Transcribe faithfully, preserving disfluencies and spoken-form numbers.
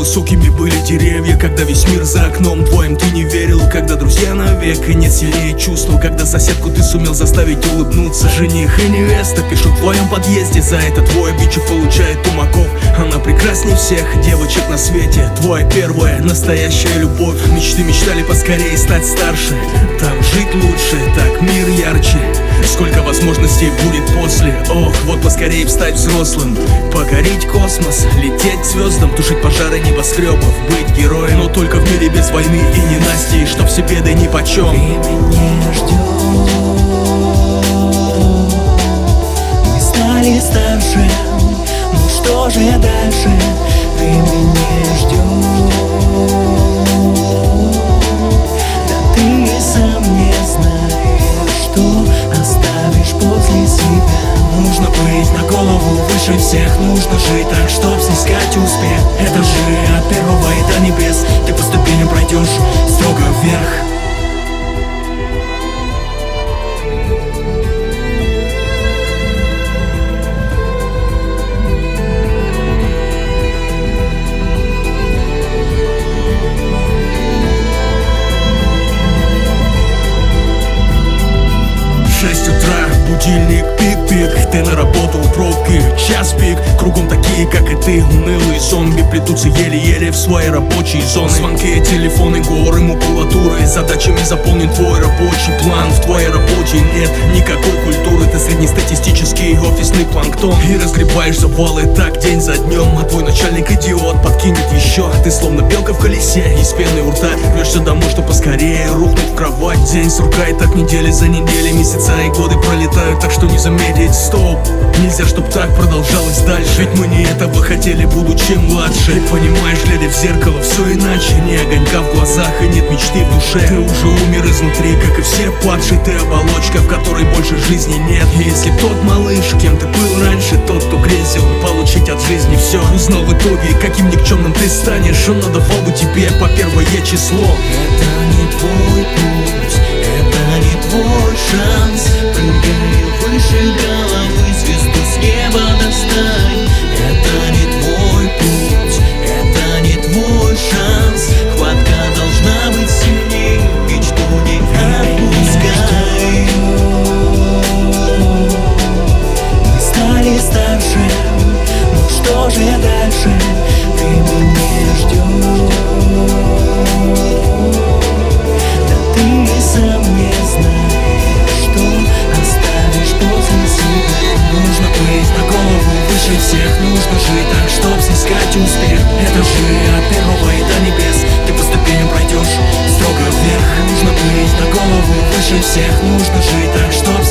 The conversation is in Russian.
высокими были деревья, когда весь мир за окном твоим ты не верил, когда друзья навек и нет сильнее чувства, когда соседку ты сумел заставить улыбнуться. Жених и невеста пишут в твоем подъезде, за это твой обидчик получает тумаков. Она прекрасней всех девочек на свете, твоя первая настоящая любовь. Мечты мечтали поскорее стать старше, там жить лучше, так мир ярче. Сколько возможностей будет после. Ох, вот поскорее стать взрослым, покорить космос, лететь к звездам, тушить пожары небоскребов, быть героем, но только в мире без войны и ненастья, чтоб все беды нипочем. Время не ждет, мы стали старше, ну что же дальше? Время не ждет, да ты и сам не знаешь, что оставишь после себя. Нужно быть на голову выше всех, нужно жить так, чтоб снискать успех. Это же от первого и до небес ты по ступеням пройдешь строго вверх. Шесть утра, будильник, пик-пик, ты на работу в пробке, час пик. Кругом такие, как и ты, унылые зомби, плетутся еле-еле в свои рабочие зоны. Звонки, телефоны, горы макулатуры, задачами заполнен твой рабочий план. В твоей работе нет никакой культуры, ты среднестатистический офисный планктон. И разгребаешь завалы так день за днем, а твой начальник идиот подкинет еще. Ты словно белка в колесе, из пены у рта рвешься домой, что поскорее рухнуть в кровать. День суркает так недели за неделей, месяца и годы пролетают, так что не заметить. Стоп, нельзя, чтоб так продолжалось дальше, ведь мы не этого хотели, будучи младше. Ты понимаешь, глядя в зеркало, все иначе, ни огонька в глазах и нет мечты в душе. Ты уже умер изнутри, как и все падшие, ты оболочка, в которой больше жизни нет. И если тот малыш, кем ты был раньше, тот, кто грезил получить от жизни все, узнал в итоге, каким никчемным ты станешь, он надавал бы тебе по первое число. Это не твой путь, это не твой шанс. Прыгай выше головы, звезду с неба достань. Это не твой путь, это не твой шанс. Хватка должна быть сильней, мечту не отпускай. Мы стали старше, ну что же дальше? Время не ждет, да ты и сам не знаешь, что оставишь после себя. Нужно быть на голову выше всех, нужно жить так, чтоб снискать успех. Это же от первого и до небес ты по ступеням пройдешь строго вверх. Нужно быть на голову выше всех, нужно жить так, чтоб